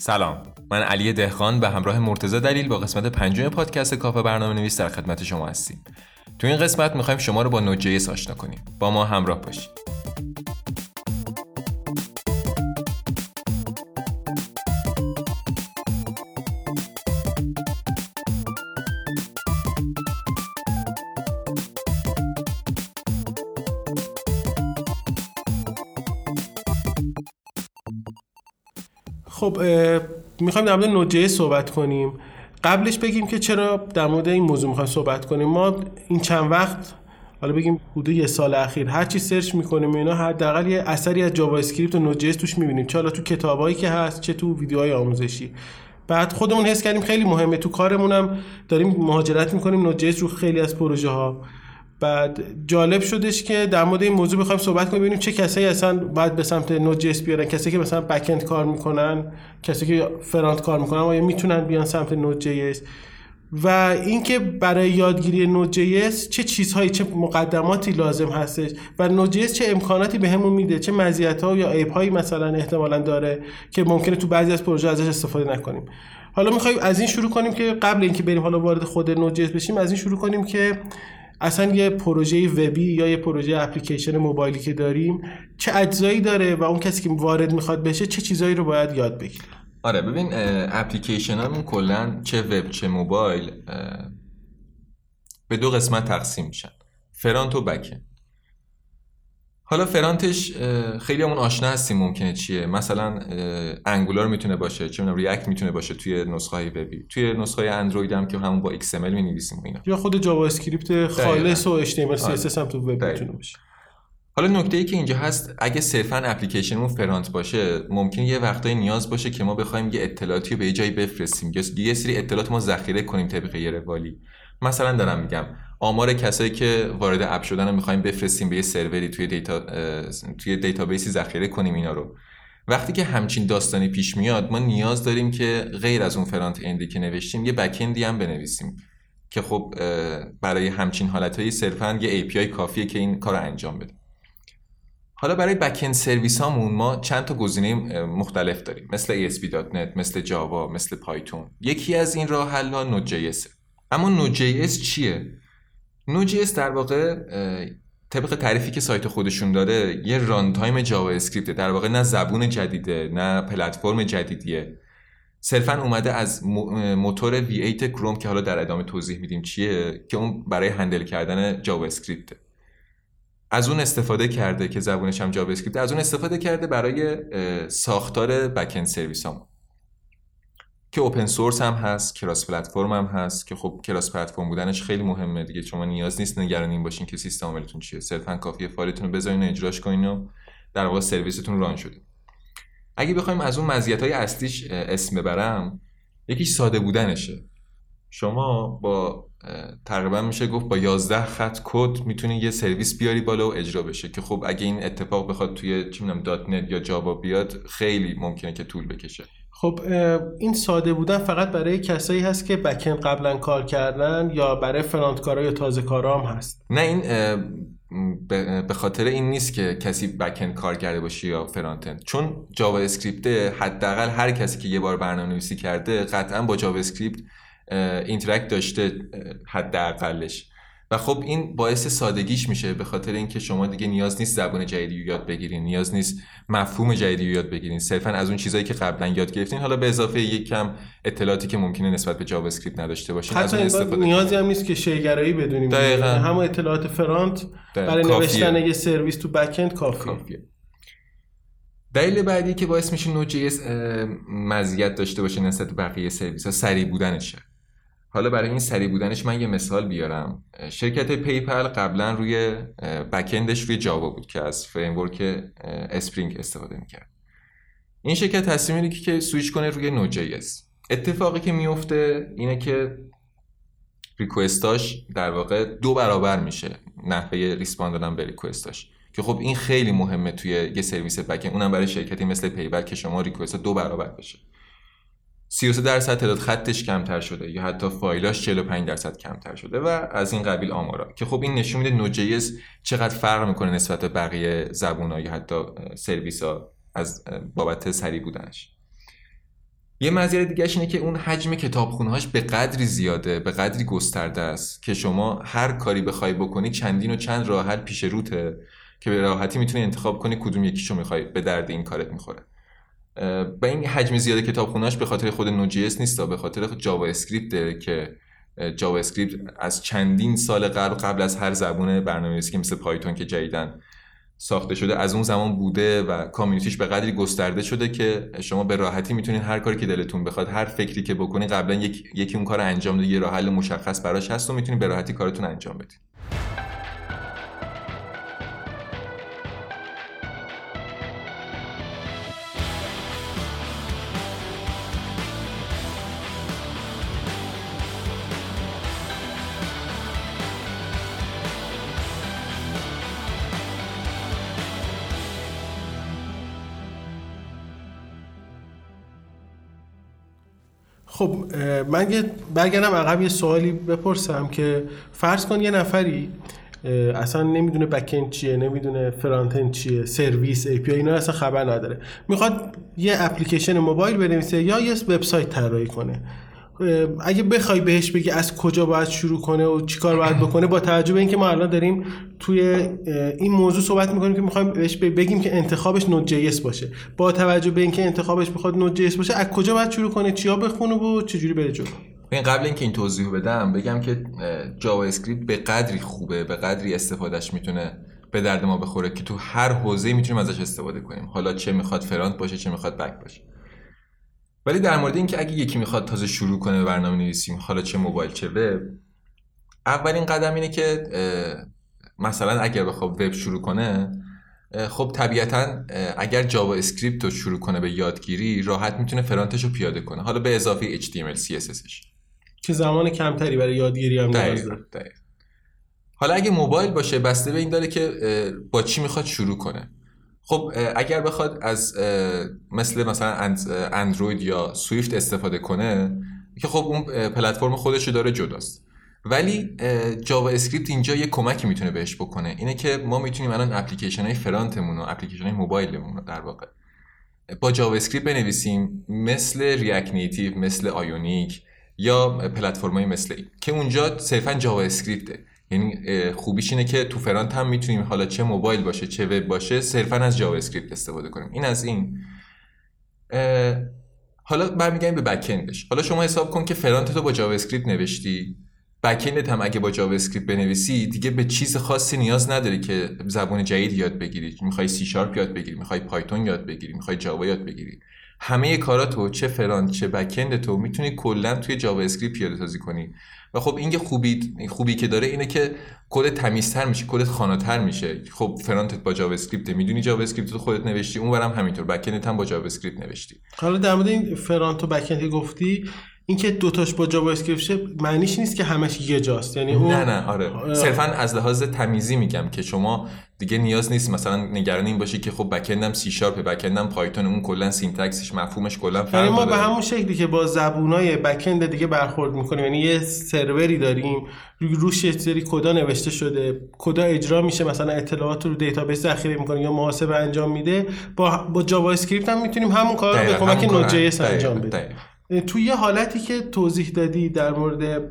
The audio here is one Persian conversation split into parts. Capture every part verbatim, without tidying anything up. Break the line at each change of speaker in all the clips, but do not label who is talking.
سلام، من علی دهقان به همراه مرتضی دلیل با قسمت پنجم پادکست کافه برنامه‌نویس در خدمت شما هستیم. تو این قسمت می‌خوایم شما رو با نود جی اس آشنا کنیم. با ما همراه باشید.
خب میخوایم در مورد نود جی اس صحبت کنیم. قبلش بگیم که چرا در مورد این موضوع میخوایم صحبت کنیم. ما این چند وقت، حالا بگیم حدود یه سال اخیر، هر چی سرچ میکنیم اینا حداقل یه اثری از جاوا اسکریپت و نود جی اس توش میبینیم، چه حالا تو کتابایی که هست چه تو ویدیوهای آموزشی. بعد خودمون حس کردیم خیلی مهمه، تو کارمون هم داریم مهاجرت میکنیم نود جی اس رو خیلی از پروژه ها. بعد جالب شدش که در مورد این موضوع بخوایم صحبت کنیم، ببینیم چه کسایی اصلا باید به سمت نود جی اس بیارن. کسایی که مثلا بک اند کار میکنن، کسایی که فرانت کار میکنن، آیا میتونن بیان سمت نود جی اس؟ و اینکه برای یادگیری نود جی اس چه چیزهایی، چه مقدماتی لازم هستش و نود جی اس چه امکاناتی بهمون میده، چه مزیت‌ها یا عیب‌هایی مثلا احتمالاً داره که ممکنه تو بعضی از پروژه ازش استفاده نکنیم. حالا می‌خوایم از این شروع کنیم که قبل اینکه بریم حالا وارد خود نود جی اس بشیم، از این شروع کنیم که اصلا یه پروژه وبی یا یه پروژه اپلیکیشن موبایلی که داریم چه اجزایی داره و اون کسی که وارد میخواد بشه چه چیزایی رو باید یاد بگیره.
آره ببین، اپلیکیشن همون کلن چه وب چه موبایل به دو قسمت تقسیم میشن، فرانت و بک اند. حالا فرانتش خیلی همون آشنا هستیم ممکنه چیه، مثلا انگولار میتونه باشه، چه میدونم ریاکت میتونه باشه توی نسخه های وبی، توی نسخه های اندروید هم که همون با ایکس ام ال می‌نویسیم اینا،
یا خود جاوا اسکریپت خالص و اچ تی ام ال سی اس اس هم تو وب میتونه باشه.
حالا نکته‌ای که اینجا هست، اگه صرفاً اپلیکیشنمون فرانت باشه، ممکنه یه وقتایی نیاز باشه که ما بخوایم یه اطلاعاتی رو به یه جایی بفرستیم یا یه سری اطلاعات ما ذخیره کنیم طبق یه روالی. مثلا دارم میگم آمار کسایی که وارد اپ شدن رو می‌خوایم بفرستیم به یه سروری توی دیتا توی دیتابیسی ذخیره کنیم اینا رو. وقتی که همچین داستانی پیش میاد، ما نیاز داریم که غیر از اون فرانت اندی که نوشتیم یه بک اندی هم بنویسیم که خب برای همچین حالتایی صرفاً یه ای پی آی کافیه که این کارو انجام بده. حالا برای بک اند سرویس هامون ما چند تا گزینه مختلف داریم، مثل ای اس پی دات نت، مثل جاوا، مثل پایتون. یکی از این راه حل‌ها نود جی اس. اما نود جی اس چیه؟ نود جی اس در واقع طبق تعریفی که سایت خودشون داره یه ران تایم جاوا اسکریپت، در واقع نه زبون جدیده نه پلتفرم جدیدیه، صرفا اومده از موتور وی هشت کروم که حالا در ادامه توضیح میدیم چیه، که اون برای هندل کردن جاوا اسکریپت از اون استفاده کرده که زبونش هم جاوا اسکریپت، از اون استفاده کرده برای ساختار بک اند سرویس هم که اوپن سورس هم هست، کراس پلتفرم هم هست که خب کراس پلتفرم بودنش خیلی مهمه دیگه. شما نیاز نیست نگران این باشین که سیستم عاملتون چیه، صرفا کافیه فایلتون رو بذارین و اجراش کنین و در واقع سرویستون ران شده. اگه بخوایم از اون مزیت‌های اصلیش اسم ببرم، یکیش ساده بودنشه. شما با تقریبا میشه گفت با یازده خط کد میتونی یه سرویس بیاری بالا و اجرا بشه که خب اگه این اتفاق بخواد توی چی میدونم دات نت یا جاوا بیاد خیلی ممکنه که طول بکشه.
خب این ساده بودن فقط برای کسایی هست که بک اند قبلا کار کردن یا برای فرانت کارا یا تازه کارا هم هست؟
نه، این به خاطر این نیست که کسی بک اند کار کرده باشه یا فرانت اند، چون جاوا اسکریپت حداقل هر کسی که یه بار برنامه‌نویسی کرده قطعا با جاوا اسکریپت اینتراکت داشته حداقلش، و خب این باعث سادگیش میشه، به خاطر اینکه شما دیگه نیاز نیست زبان جدیدی رو یاد بگیرین، نیاز نیست مفهوم جدیدی رو یاد بگیرین، صرفا از اون چیزایی که قبلا یاد گرفتین حالا به اضافه یک کم اطلاعاتی که ممکنه نسبت به جاوا اسکریپت نداشته باشین از اون استفاده کنین.
نیازی هم نیست که شیگرایی بدونیم، همون اطلاعات فرانت برای نوشتن یه سرویس تو بک اند کافیه. کافیه.
دلیل بعدی که باعث میشه نود جی اس مزیت داشته باشه نسبت به بقیه سرویس‌ها سریع بودنشه. حالا برای این سریع بودنش من یه مثال بیارم. شرکت پیپل قبلا روی بک اندش روی جاوا بود که از فریمورک اسپرینگ استفاده میکرد. این شرکت تصمیم میگیره که سویچ کنه روی نود جی اس. اتفاقی که میفته اینه که ریکوستاش در واقع دو برابر میشه، نحوه ریسپاند دادن به ریکوستاش، که خب این خیلی مهمه توی یه سرویس بک اند، اونم برای شرکتی مثل پیپل که شما ریکوست دو برابر بشه. سی و سه درصد تعداد خطش کمتر شده یا حتی فایلاش چهل و پنج درصد کمتر شده و از این قبیل آمارا، که خب این نشون میده نود جی اس چقدر فرق میکنه نسبت به بقیه زبون‌ها یا حتی سرویس‌ها از بابت سریع بودنش. یه مزیت دیگه‌اش اینه که اون حجم کتابخونه‌هاش به قدری زیاده، به قدری گسترده است که شما هر کاری بخوای بکنی چندین و چند راه حل پیش روته که به راحتی میتونی انتخاب کنی کدوم یکیشو میخوای به درد این کارت میخوره. با این حجم زیاد کتابخونه‌اش به خاطر خود نود جی اس نیست، به خاطر جاوا اسکریپت که جاوا اسکریپت از چندین سال قبل قبل از هر زبان برنامه‌نویسی که مثل پایتون که جدیداً ساخته شده از اون زمان بوده و کامیونیتیش به قدری گسترده شده که شما به راحتی میتونید هر کاری که دلتون بخواد، هر فکری که بکنید قبلا یک یکی اون کارو انجام داده، یه راه حل مشخص براش هست و میتونید به راحتی کارتون انجام بدید.
خب من یه برگردم عقب یه سوالی بپرسم که فرض کن یه نفری اصلا نمیدونه بک اند چیه، نمیدونه فرانت اند چیه، سرویس، ای پی آی، اینا اصلا خبر نداره، میخواد یه اپلیکیشن موبایل بنویسه یا یه وبسایت طراحی کنه. اگه بخوای بهش بگی از کجا باید شروع کنه و چیکار باید بکنه، با توجه به اینکه ما الان داریم توی این موضوع صحبت میکنیم که میخوایم بهش بگیم که انتخابش نود جی اس باشه، با توجه به اینکه انتخابش بخواد نود جی اس باشه، از کجا باید شروع کنه، چیا بخونه و چجوری بره جلو؟
این قبل اینکه این توضیح بدم بگم که جاوا اسکریپت به قدری خوبه، به قدری استفادهش میتونه به درد ما بخوره که تو هر حوزه‌ای میتونیم ازش استفاده کنیم، حالا چه میخواد فرانت باشه چه میخواد بک باشه. ولی در مورد این که اگه یکی میخواد تازه شروع کنه به برنامه نویسی، حالا چه موبایل چه وب، اولین قدم اینه که مثلا اگر بخواد وب شروع کنه، خب طبیعتاً اگر جاوا اسکریپت رو شروع کنه به یادگیری، راحت میتونه فرانتش رو پیاده کنه، حالا به اضافه اچ تی ام ال سی اس اسش
که زمان کمتری برای یادگیری هم نیاز داره.
حالا اگه موبایل باشه بسته به این داره که با چی میخواد شروع کنه. خب اگر بخواد از مثل مثلا اندروید یا سویفت استفاده کنه که خب اون پلتفرم خودشو داره جداست، ولی جاوا اسکریپت اینجا یه کمکی میتونه بهش بکنه، اینه که ما میتونیم الان اپلیکیشن های فرانتمون و اپلیکیشن های موبایلمون رو در واقع با جاوا اسکریپت بنویسیم، مثل ریاکت نیتیو، مثل آیونیک یا پلتفرم‌های مثل این که اونجا صرفا جاوا اسکریپته. یعنی خوبیش اینه که تو فرانت هم میتونیم حالا چه موبایل باشه چه وب باشه صرفا از جاوا اسکریپت استفاده کنیم. این از این. حالا برمیگردیم به بک اندش. حالا شما حساب کن که فرانت تو با جاوا اسکریپت نوشتی، بک اندت هم اگه با جاوا اسکریپت بنویسی، دیگه به چیز خاصی نیاز نداری که زبان جدید یاد بگیری. میخوای سی شارپ یاد بگیری، میخوای پایتون یاد بگیری، میخوای جاوا یاد بگیری، همه کاراتو چه فرانت چه بک اندتو میتونی کلا توی جاوا اسکریپت پیاده سازی کنی. و خب این خوبی خوبی که داره اینه که کد تمیزتر میشه، کدت خاناتر میشه. خب فرانتت با جاوا اسکریپت، میدونی جاوا اسکریپت رو خودت نوشتی، اونورم همینطور بک اندت هم با جاوا اسکریپت نوشتی.
حالا در مورد این فرانت و بک اند گفتی، اینکه دو تاش با جاوا اسکریپت شه معنیش نیست که همش یه جاست، یعنی اون
نه نه آره صرفا از لحاظ تمیزی میگم که شما دیگه نیاز نیست مثلا نگران این باشی که خب بک اندم سی شارپ، بک اندم پایتون، اون کلا سینتکسش مفهومش کلا فرق داره.
یعنی ما به همون شکلی که با زبونای بک اند دیگه برخورد میکنیم، یعنی یه سروری داریم روش یه سری کدا نوشته شده، کدا اجرا میشه، مثلا اطلاعات رو دیتابیس ذخیره میکنه یا محاسبه انجام میده، با با جاوا اسکریپت هم میتونیم همون کارو به کمک نود جی اس انجام بدیم. توی یه حالتی که توضیح دادی در مورد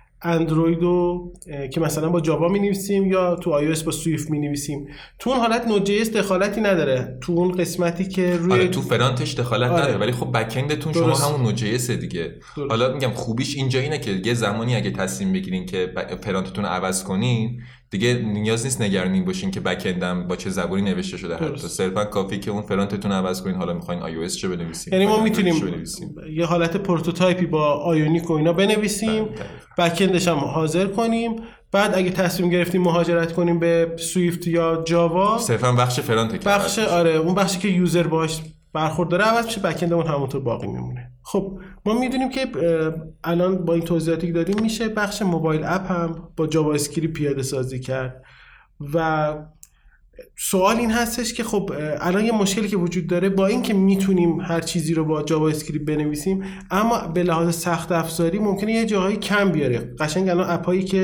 اندرویدو که مثلا با جاوا می‌نویسیم یا تو آی او اس با سویفت می‌نویسیم، تو اون حالت نود جی اس دخالتی نداره، تو اون قسمتی که روی
آره تو فرانتش دخالت آره. نداره، ولی خب بک اندتون شما همون نود جی اس دیگه. درست. حالا میگم خوبیش اینجا اینه که یه زمانی اگه تصمیم بگیرین که فرانتتون رو عوض کنین، دیگه نیاز نیست نگران این باشین که بک اندم با چه زبانی نوشته شده، حتی صرفا کافی که اون فرانتتون عوض کنین. حالا می‌خواین آی او اس چه بنویسین،
یعنی ما میتونیم یه حالت پروتوتایپی با آیونیک و اینا بنویسیم، بک اندش هم حاضر کنیم، بعد اگه تصمیم گرفتیم مهاجرت کنیم به سویفت یا جاوا،
صرفا بخش فرانت
بخش آره اون بخشی که یوزر باهاش برخورداره عوض میشه، بک اندمون همونطور باقی میمونه. خب ما میدونیم که الان با این توضیحاتی که دادیم میشه بخش موبایل اپ هم با جاوا اسکریپت پیاده سازی کرد. و سوال این هستش که خب الان یه مشکلی که وجود داره، با این که میتونیم هر چیزی رو با جاوا اسکریپت بنویسیم، اما به لحاظ سخت افزاری ممکنه یه جاهایی کم بیاره. قشنگ الان اپایی که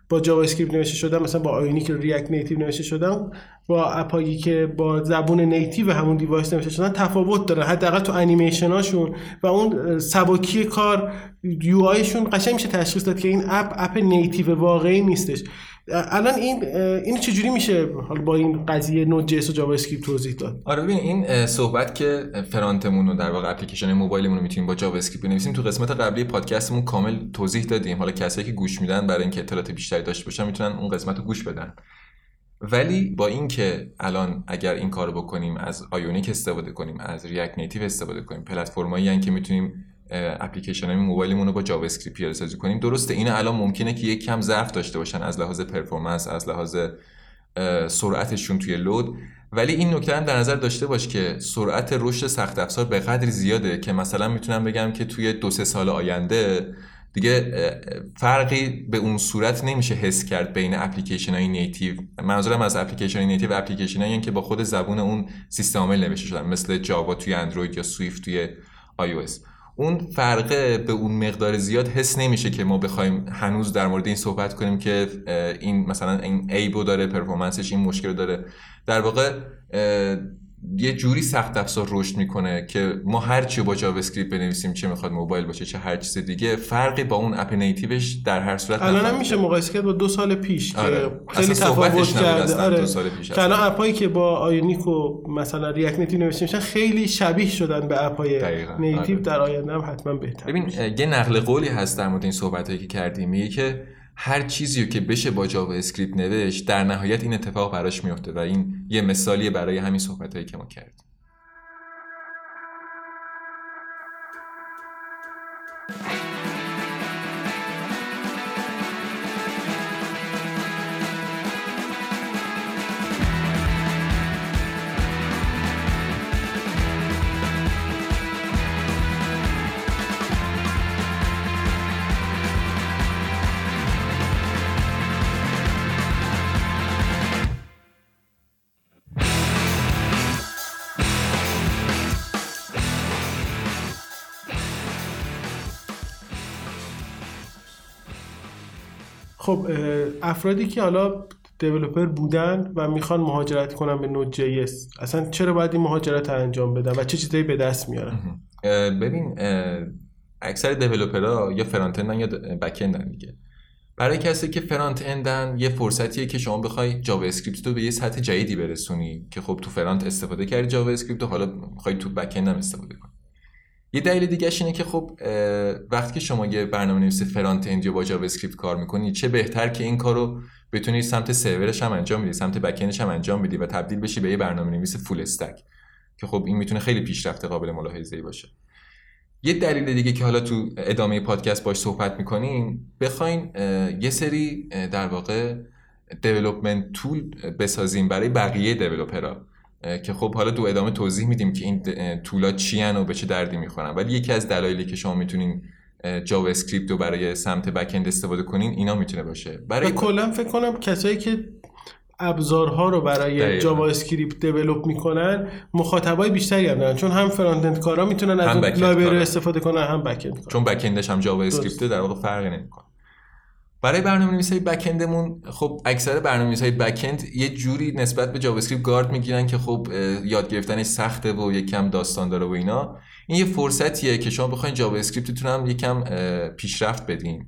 با جاوا اسکریپت نوشته شدن، مثلا با آیونیک و ریاکت نیتیو نوشته شدن، با اپایی که با زبون نیتیو همون دیوایس نوشته شدن تفاوت داره، حداقل تو انیمیشناشون و اون سبکی کار یو آیشون قشنگ میشه تشخیص داد که این اپ اپ نیتیو واقعی نیستش. الان این این چجوری میشه حالا با این قضیه نود جی اس و جاوا اسکریپت توضیح داد؟
آره ببین این صحبت که فرانتمون رو در واقع اپلیکیشن موبایلمون رو میتونیم با جاوا اسکریپت بنویسیم تو قسمت قبلی پادکستمون کامل توضیح دادیم. حالا کسایی که گوش میدن برای اینکه اطلاعات بیشتری داشته باشن میتونن اون قسمت رو گوش بدن. ولی با اینکه الان اگر این کارو بکنیم، از آیونیک استفاده کنیم، از ریاکت نیتیو استفاده کنیم، پلتفرمایی ان که میتونیم اپلیکیشن های موبایلمون رو با جاوا اسکریپت پیاده سازی کنیم، درسته اینا الان ممکنه که یک کم ضعف داشته باشن از لحاظ پرفورمنس، از لحاظ سرعتشون توی لود، ولی این نکته هم در نظر داشته باش که سرعت رشد سخت افزار به قدری زیاده که مثلا میتونم بگم که توی دو سه سال آینده دیگه فرقی به اون صورت نمیشه حس کرد بین اپلیکیشن های نیتیو، منظورم از اپلیکیشن های نیتیو و اپلیکیشن هایی که با خود زبون اون سیستم عامل نوشته شدن مثل جاوا توی اندروید یا سویفت توی آی او اس. اون فرقه به اون مقدار زیاد حس نمیشه که ما بخوایم هنوز در مورد این صحبت کنیم که این مثلا این ایبو داره، پرفورمنسش این مشکل داره. در واقع یه جوری سخت افزار رشد میکنه که ما هر چی با جاوا اسکریپت بنویسیم، چه میخواد موبایل باشه چه هر چیز دیگه، فرقی با اون اپ نیتیوش در هر صورت
الان هم میشه مقایسه کرد با دو سال پیش
آره.
که خیلی تفاوت کرده. آره.
دو سال پیش
که الان اپایی که با آیونیک و مثلا ریاکت نیتیو نوشته میشن خیلی شبیه شدن به اپای نیتیو. آره. در آینده هم حتما بهتر.
ببین یه نقل قولی هست در مورد این صحبتایی که کردیم، میگه که هر چیزی که بشه با جاوا اسکریپت نوشت در نهایت این اتفاق براش میفته و این یه مثالیه برای همین صحبتایی که ما کردیم.
خب افرادی که حالا دیولپر بودن و میخوان مهاجرت کنن به نود جی اس، اصلا چرا باید این مهاجرت رو انجام بدن و چه چیزایی به دست میارن؟
ببین اکثر دیولپرها یا فرانت اندن یا بک اندن دیگه. برای کسی که فرانت اندن یه فرصتیه که شما بخوای جاوا اسکریپت رو به یه سطح جدیدی برسونی که خب تو فرانت استفاده کردی جاوا اسکریپت و حالا میخوای تو بک اند هم استفاده کنی. یه دلیل دیگه‌اش اینه که خب وقتی که شما یه برنامه‌نویس فرانت اند یا با جاوا اسکریپت کار می‌کنی، چه بهتر که این کارو بتونی سمت سرورش هم انجام بدی، سمت بک اندش هم انجام بدی و تبدیل بشی به یه برنامه‌نویس فول استک که خب این میتونه خیلی پیشرفت قابل ملاحظه‌ای باشه. یه دلیل دیگه که حالا تو ادامه پادکست باهاش صحبت می‌کنیم، بخواین یه سری در واقع دیولپمنت تول بسازیم برای بقیه دیولپرها که خب حالا تو ادامه توضیح میدیم که این تولا چی ان و به چه دردی میخورن. ولی یکی از دلایلی که شما میتونین جاوا اسکریپت رو برای سمت بک اند استفاده کنین اینا میتونه باشه. برای
کلا فکر کنم کسایی که ابزارها رو برای جاوا اسکریپت دیولپ میکنن مخاطبای بیشتری هم دارن، چون هم فرانت اند کارا میتونن از اون لایبرری استفاده کنن، هم بک اند،
چون بک اندش هم جاوا اسکریپت در واقع فرقی نمیکنه. برای برنامه‌نویسای بک اندمون خب اکثر برنامه‌نویسای بک اند یه جوری نسبت به جاوا اسکریپت گارد میگیرن که خب یاد گرفتنش سخته و یکم داستان داره و اینا. این یه فرصتیه که شما بخواید جاوا اسکریپتتون هم یکم پیشرفت بدین،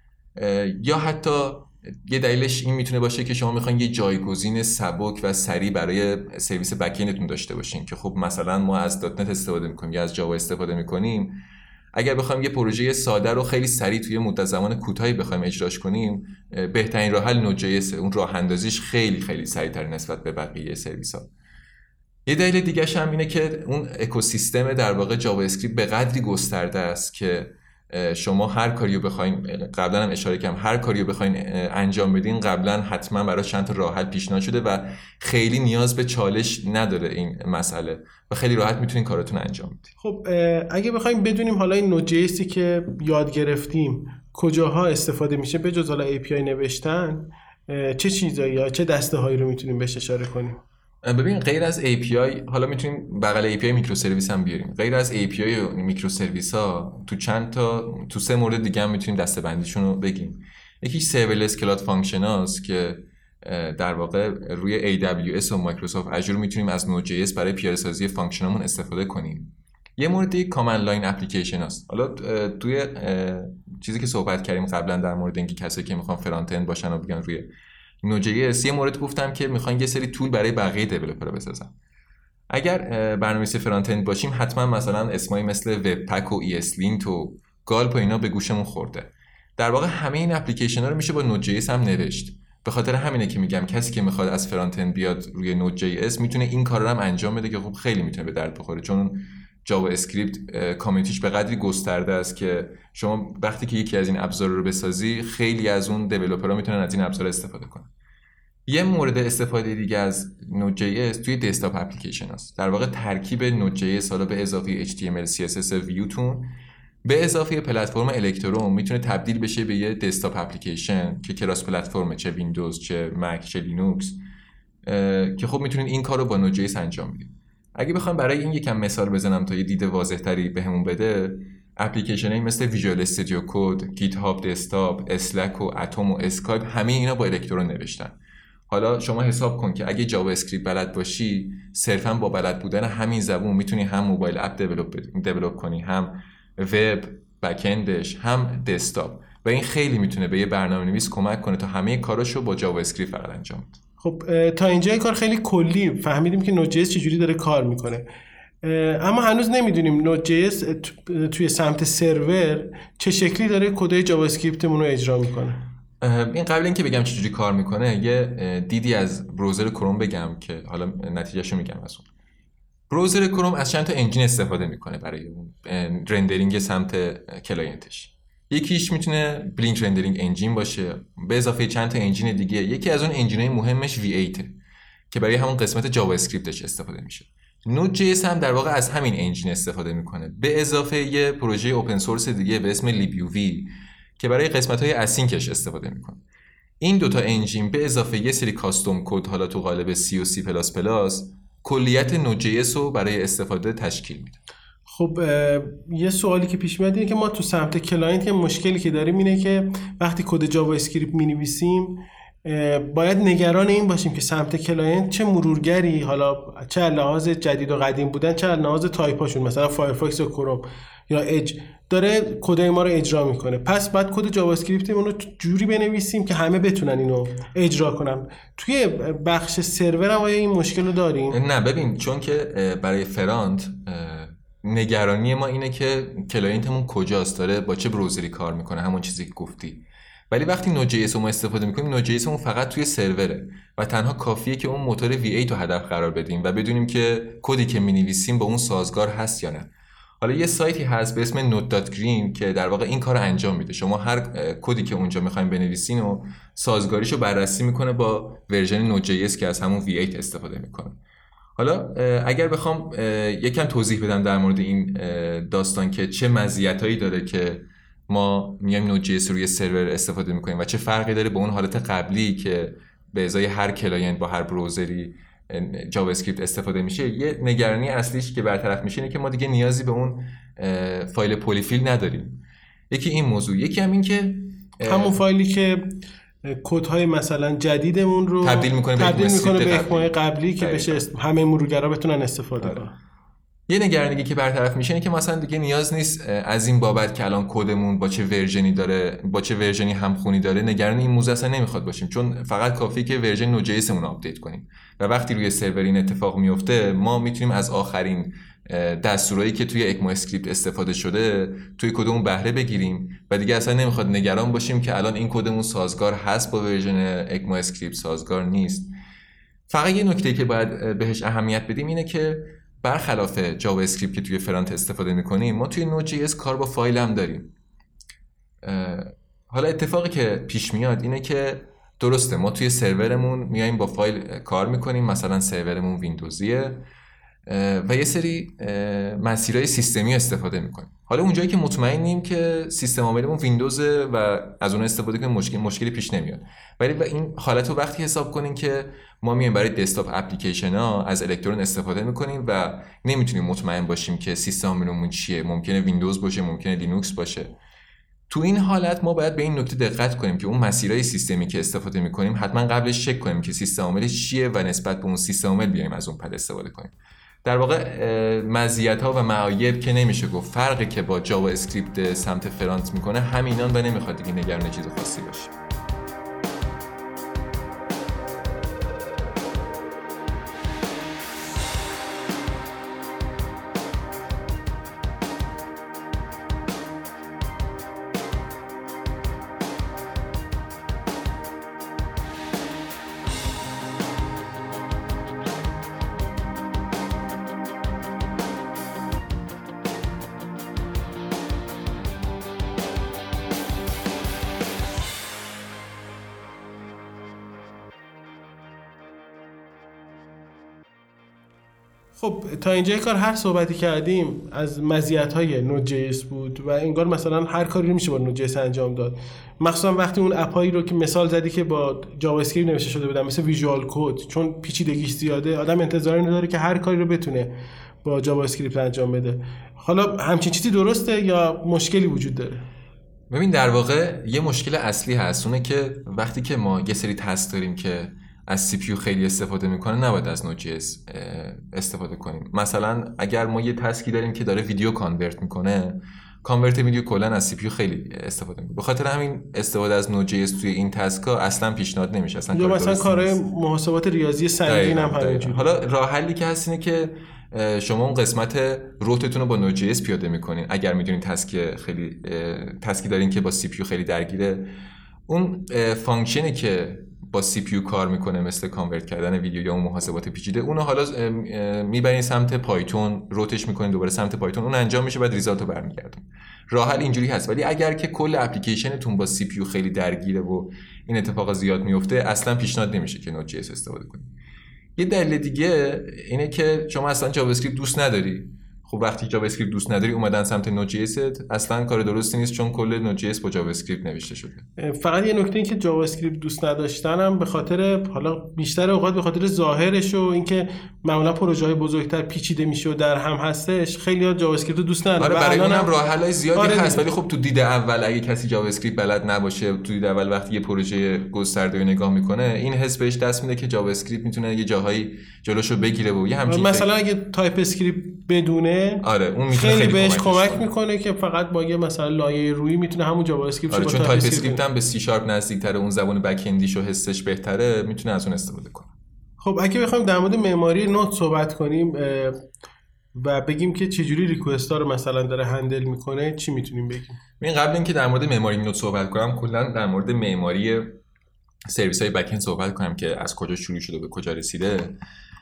یا حتی یه دلیلش این میتونه باشه که شما میخواین یه جایگزین سبک و سریع برای سرویس بک اندتون داشته باشین که خب مثلا ما از دات نت استفاده میکنیم یا از جاوا استفاده میکنیم. اگر بخوایم یه پروژه ساده رو خیلی سریع توی مدت زمان کوتاهی بخوایم اجراش کنیم، بهترین راه حل نود جی اس، اون راه اندازیش خیلی خیلی سریع‌تر نسبت به بقیه سرویس‌ها. یه دلیل دیگه‌ش هم اینه که اون اکوسیستم در واقع جاوا اسکریپت به قدری گسترده است که شما هر کاریو بخواید، قبلا هم اشاره کردم، هر کاریو بخواید انجام بدین قبلا حتما برای چند تا راه حل پیشنهاد شده و خیلی نیاز به چالش نداره این مسئله و خیلی راحت میتونین کاراتون انجام بدین.
خب اگه بخوایم بدونیم حالا این نود جی اسی که یاد گرفتیم کجاها استفاده میشه به جز حالا ای پی آی نوشتن، چه چیزایی یا چه دسته هایی رو میتونیم بهش اشاره کنیم؟
ببین غیر از ای پی آی، حالا میتونیم بغل ای پی آی میکرو سرویس هم بیاریم. غیر از ای پی آی و میکرو سرویس ها تو چند تا تو سه مورد دیگه هم میتونیم دسته بندیشون رو بگیم. یکی سرورلس کلاد فانکشن هاست که در واقع روی ای دبلیو اس و مایکروسافت اجور میتونیم از نود جی اس برای پیاده سازی فانکشنامون استفاده کنیم. یه موردی کامند لاین اپلیکیشن هست. حالا توی چیزی که صحبت کردیم قبلا در مورد اینکه کسایی که میخوان فرانت اند باشن و بیان روی نود جی اس، یه مورد گفتم که میخوان یه سری تول برای بقیه دیولپرها بسازن. اگر برنامه‌نویس فرانت اند باشیم حتما مثلا اسمایی مثل وب پک و ای اس لینت و گالپ و اینا به گوشمون خورده. در واقع همه این اپلیکیشن ها رو میشه با نود جی اس هم نوشت. به خاطر همینه که میگم کسی که میخواد از فرانت اند بیاد روی نود جی اس میتونه این کار رو هم انجام بده که خب خیلی میتونه به درد بخوره، چون جاوا اسکریپت کامیونیتیش به قدری گسترده است که شما وقتی که یکی از این ابزار رو بسازی خیلی از اون دیولپرها میتونن از این ابزار استفاده کنن. یه مورد استفاده دیگه از نود جی اس توی دسکتاپ اپلیکیشن است. در واقع ترکیب نود جی اس حالا به اضافه اچ تی ام ال سی اس اس ویوتون به اضافه پلتفرم الکترون میتونه تبدیل بشه به یه دسکتاپ اپلیکیشن که کراس پلتفرم، چه ویندوز چه مک چه لینوکس، که خب میتونین این کارو با نود جی اس انجام بدید. اگه بخوام برای این یکم مثال بزنم تا یه دید واضح‌تری بهمون بده، اپلیکیشنایی مثل ویژوال استودیو کد، گیت هاب دسکتاپ، اسلک و اتم و اسکایپ، همه اینا با الکترون نوشتن. حالا شما حساب کن که اگه جاوا اسکریپت بلد باشی، صرفا با بلد بودن همین زبون میتونی هم موبایل اپ دیولپ کنی، هم وب بک‌اندش، هم دسکتاپ، و این خیلی میتونه به یه برنامه‌نویس کمک کنه تا همه کاراشو با جاوا اسکریپت فقط انجام بده.
خب تا اینجای کار خیلی کلی فهمیدیم که نود جی اس چجوری داره کار میکنه، اما هنوز نمیدونیم نود جی اس توی سمت سرور چه شکلی داره کدای جاوا اسکریپتمون رو اجرا میکنه.
این قبل اینکه بگم چجوری کار میکنه یه دیدی از براوزر کروم بگم که حالا نتیجهشو میگم. از اون براوزر کروم از چند تا انجین استفاده میکنه برای رندرینگ سمت کلاینتش. یکیش میتونه بلینک رندرینگ انجین باشه به اضافه چند تا انجین دیگه. یکی از اون انجینای مهمش وی هشت که برای همون قسمت جاوا اسکریپتش استفاده میشه. نود جی اس هم در واقع از همین انجین استفاده میکنه به اضافه یه پروژه اوپن سورس دیگه به اسم لیبیووی که برای قسمت‌های اسینکش استفاده میکنه. این دوتا انجین به اضافه یه سری کاستوم کد حالا تو قالب سی و سی پلاس پلاس کلیت نود جی اس رو برای استفاده تشکیل میده.
خب یه سوالی که پیش میاد اینه که ما تو سمت کلاینت یه مشکلی که داریم اینه که وقتی کد جاوا اسکریپت می‌نویسیم باید نگران این باشیم که سمت کلاینت چه مرورگری، حالا چه لحاظ جدید و قدیم بودن، چه لحاظ تایپاشون، مثلا فایرفاکس و کروم یا اج، داره کدای ما رو اجرا میکنه. پس بعد کد جاوا اسکریپتمون رو جوری بنویسیم که همه بتونن اینو اجرا کنن. توی بخش سرور هم آیا این مشکل رو داریم؟
نه ببین، چون که برای فرانت نگرانی ما اینه که کلاینتمون کجاست، داره با چه بروزری کار میکنه، همون چیزی که گفتی. ولی وقتی نود جی اس رو ما استفاده میکنیم، نود جی اس مون فقط توی سروره و تنها کافیه که اون موتور وی هشت رو هدف قرار بدیم و بدونیم که کدی که می‌نویسیم با اون سازگار هست یا نه. حالا یه سایتی هست به اسم نود دات گرین که در واقع این کارو انجام میده. شما هر کدی که اونجا می‌خواید بنویسین و سازگاریشو بررسی میکنه با ورژن نود جی اس که از همون وی هشت استفاده میکنه. حالا اگر بخوام یکم توضیح بدم در مورد این داستان که چه مزیتایی داره که ما میایم نود جی اس روی سرور استفاده میکنیم و چه فرقی داره با اون حالت قبلی که به ازای هر کلاینت با هر بروزری جاوا اسکریپت استفاده میشه، یه نگرانی اصلیش که برطرف میشه اینه که ما دیگه نیازی به اون فایل پلیفیل نداریم. یکی این موضوع، یکی هم این که
همون فایلی که کدهای مثلا جدیدمون رو
تبدیل میکنه
تبدیل میکنه به اکمای
قبلی,
قبلی که بشه همه مرورگرا بتونن استفاده کنن.
یه نگرانی که برطرف میشه اینه که مثلا دیگه نیاز نیست از این بابت که الان کدمون با چه ورژنی داره، با چه ورژنی همخونی داره، نگران این موضوع اصلا نمیخواد باشیم، چون فقط کافیه که ورژن نود جی اس مون رو آپدیت کنیم و وقتی روی سرور این اتفاق میفته ما میتونیم از آخرین دستورایی که توی اکمو اسکریپت استفاده شده توی کدمون بهره بگیریم و دیگه اصلا نمیخواد نگران باشیم که الان این کدمون سازگار هست با ورژن اکمو اسکریپت، سازگار نیست. فقط یه نکته که باید بهش اهمیت بدیم اینه که برخلاف جاوا اسکریپت که توی فرانت استفاده میکنیم، ما توی نود جی اس کار با فایل هم داریم. حالا اتفاقی که پیش میاد اینه که درسته ما توی سرورمون میایم با فایل کار میکنیم، مثلا سرورمون ویندوزیه و یه سری مسیرهای سیستمی استفاده میکنیم. حالا اونجایی که مطمئنیم که سیستم عاملمون ویندوزه و از اون استفاده کنیم مشکل مشکلی پیش نمیاد. ولی این حالت رو وقتی حساب کنیم که ما میایم برای دسکتاپ اپلیکیشن ها از الکترون استفاده میکنیم و نمیتونیم مطمئن باشیم که سیستم عاملمون چیه، ممکنه ویندوز باشه، ممکنه لینوکس باشه. تو این حالت ما باید به این نکته دقت کنیم که اون مسیرهای سیستمی که استفاده می‌کنیم حتما قبلش چک کنیم که سیستم عاملش چیه و نسبت به اون سیستم عامل بیایم از اون پد استفاده کنیم. در واقع مزیت‌ها و معایب که نمیشه گفت، فرقی که با جاوا اسکریپت سمت فرانت میکنه همینان و نمیخواد دیگه نگران چیز خاصی باشیم.
خب تا اینجای کار هر صحبتی کردیم از مزیت‌های نود جی اس بود و انگار مثلا هر کاری رو میشه با نود جی اس انجام داد، مخصوصا وقتی اون اپایی رو که مثال زدی که با جاوا اسکریپت نوشته شده بودن مثل ویژوال کد، چون پیچیدگیش زیاده آدم انتظار نداره که هر کاری رو بتونه با جاوا اسکریپت انجام بده. حالا همچین چیزی درسته یا مشکلی وجود داره؟
ببین در واقع یه مشکل اصلی هست، اونه که وقتی که ما یه سری تست داریم که از سی پی یو خیلی استفاده میکنه نباید از نود جی اس استفاده کنیم. مثلا اگر ما یه تسکی داریم که داره ویدیو کانورت میکنه، کانورت ویدیو کلا از سی پی یو خیلی استفاده میکنه، به خاطر همین استفاده از نود جی اس توی این تسکا اصلا پیشنهاد نمیشه. اصلا
یا مثلا کارهای محاسبات ریاضی سنگین هم همینجوری.
حالا راه حلی که هست اینه که شما اون قسمت روتتون رو با نود جی اس پیاده میکنین. اگر میدونین تسک خیلی تسکی دارین که با سی پی یو خیلی درگیره، اون فانکشنی که با سی پی یو کار میکنه مثل کانورت کردن ویدیو یا اون محاسبات پیچیده، اونو حالا میبرین سمت پایتون، روتش میکنین دوباره سمت پایتون، اون انجام میشه بعد ریزالت رو برمیگردون. راه حل اینجوری هست. ولی اگر که کل اپلیکیشنتون با سی پی یو خیلی درگیره و این اتفاق زیاد میفته، اصلا پیشنهاد نمیشه که نود جی اس استفاده کنید. یه دلیل دیگه اینه که شما اصلا جاوا اسکریپت دوست نداری. خب وقتی جاوا اسکریپت دوست نداری اومدن سمت نود جی اس اصلا کار درستی نیست، چون کل نود جی اس با جاوا اسکریپت نوشته شده.
فقط یه نکته این که جاوا اسکریپت دوست نداشتنم به خاطر، حالا بیشتر اوقات به خاطر ظاهرش و اینکه معمولا پروژه‌های بزرگتر پیچیده میشه و در هم هستش، خیلی‌ها جاوا اسکریپت دوست ندارن.
آره برای اونم راه حل‌های زیادی
آره
هست، ولی خب تو دید اول اگه کسی جاوا اسکریپت بلد نباشه، تو دید اول وقتی یه پروژه گسترده نگاه میکنه، این حس بهش دست میده که جاوا اسکریپت میتونه یه جاهایی جلوشو بگیره و یه همچین
مثلا اگه تایپ اسکریپت بدونه،
آره اون
خیلی, خیلی بهش کمک
کنه.
میکنه که فقط با یه مثلا لایه روی میتونه همون جاوا اسکریپت
آره چون تایپ اسکریپت هم به سی شارپ نزدیک‌تره، اون زبان بک اندیش و حسش بهتره، میتونه از اون استفاده کنه.
خب اگه بخوایم در مورد معماری نود صحبت کنیم و بگیم که چجوری ریکوست ها رو مثلا داره هندل میکنه، چی میتونیم بگیم؟
من قبل اینکه در مورد معماری نود صحبت کنم، کلا در مورد معماری سرویس های بک اند صحبت کنم که از کجا شروع شده به کجا رسیده.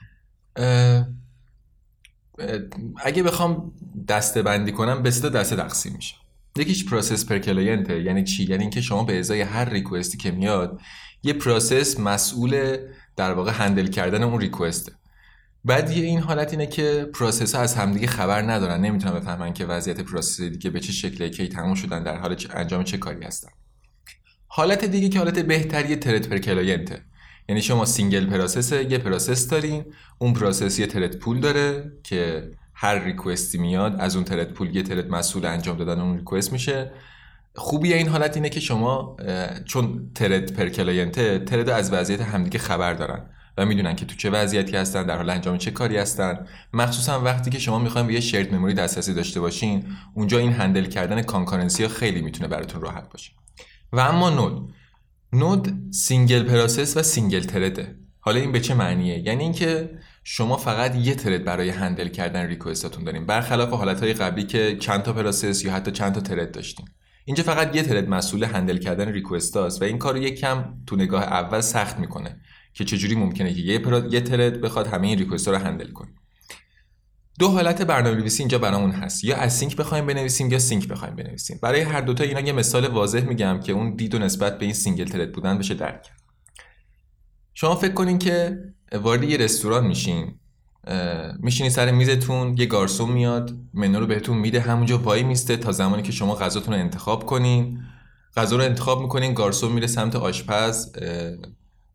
اگه بخوام دسته بندی کنم به سه دسته تقسیم میشه. یکیش پروسس پر کلاینته. یعنی چی؟ یعنی اینکه شما به ازای هر ریکوستی که میاد یه پروسس مسئول در واقع هندل کردن اون ریکوسته. بعد یه این حالت اینه که پروسس ها از همدیگه خبر ندارن، نمیتونن بفهمن که وضعیت پروسس دیگه به چه شکلیه، کی تموم شدن، در حال انجام چه کاری هستن. حالت دیگه که حالت بهتری ترد پر کلاینته. یعنی شما سینگل پروسس یه پروسس دارین، اون پروسس یه ترد پول داره که هر ریکوستی میاد از اون ترد پول یه ترد مسئول انجام دادن اون ریکوست میشه. خوبی این حالت اینه که شما چون ترد پر کلاینته، ترد از وضعیت همدیگه خبر دارن و میدونن که تو چه وضعیتی هستن، در حال انجام چه کاری هستن. مخصوصا وقتی که شما میخواین به یه شیرد مموری دسترسی داشته باشین، اونجا این هندل کردن کانکارنسی ها خیلی میتونه براتون راحت باشه. و اما نود نود سینگل پروسس و سینگل ترده. حالا این به چه معنیه؟ یعنی اینکه شما فقط یه ترد برای هندل کردن ریکوستاتون دارین، برخلاف حالتهای قبلی که چند تا پروسس یا حتی چند تا ترد داشتین. اینجا فقط یه ترد مسئول هندل کردن ریکوستاست و این کارو یکم تو نگاه اول سخت میکنه که چجوری ممکنه که یه پرا... یه ترد بخواد همه این ریکوستا رو هندل کنه. دو حالت برنامه‌نویسی اینجا برامون هست، یا اسینک بخوایم بنویسیم یا سینک بخوایم بنویسیم. برای هر دوتا اینا یه مثال واضح میگم که اون دید و نسبت به این سینگل ترد بودن بشه درک کرد. شما فکر کنین که وارد یه رستوران میشین، میشینی سر میزتون، یه گارسون میاد منو رو بهتون میده، همونجا وای میسته تا زمانی که شما غذاتون رو انتخاب کنین. غذا رو انتخاب میکنین، گارسون میره سمت آشپز،